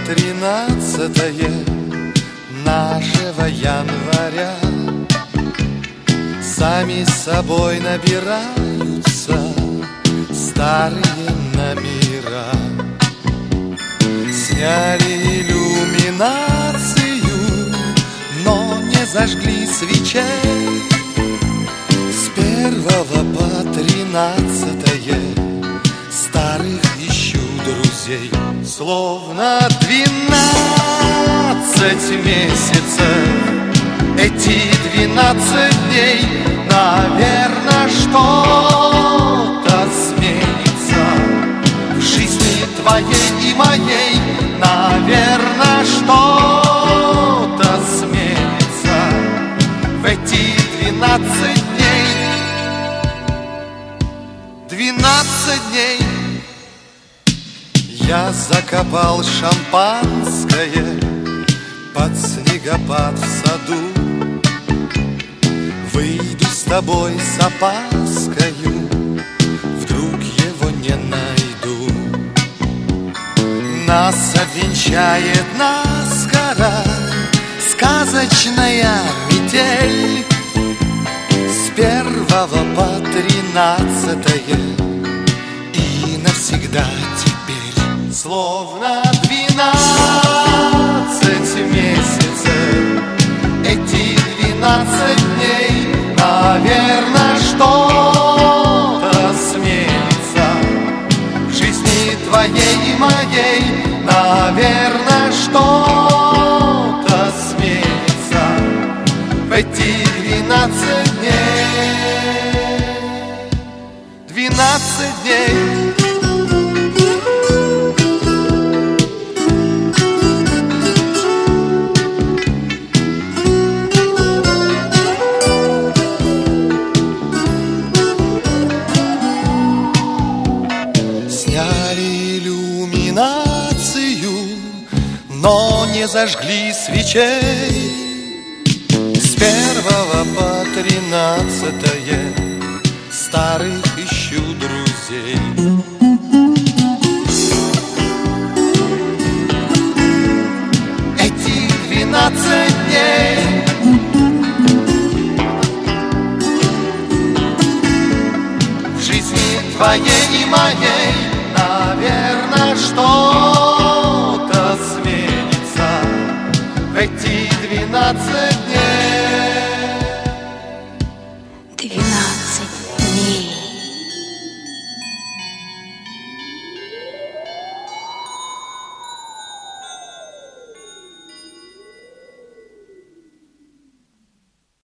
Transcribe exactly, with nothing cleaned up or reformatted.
тринадцатое нашего января сами собой набираются старые номера. Сняли иллюминацию, но не зажгли свечей. С первого по тринадцатое старых ищу друзей. Словно двенадцать месяцев, эти двенадцать дней, наверно, что-то сменится в жизни твоей и моей. Наверно, что-то сменится в эти двенадцать дней. Двенадцать дней. Я закопал шампанское под снегопад в саду. Выйду с тобой с опаскою, вдруг его не найду. Нас обвенчает наскоро сказочная метель. С первого по тринадцатое и навсегда теперь. Словно двенадцать месяцев, эти двенадцать дней, наверно, что-то сменится в жизни твоей и моей. Наверно, что-то сменится в эти двенадцать дней. Двенадцать дней. Но не зажгли свечей. С первого по тринадцатое старых ищу друзей. Эти двенадцать дней в жизни твоей и моей. Наверно, что-то сменится в эти двенадцать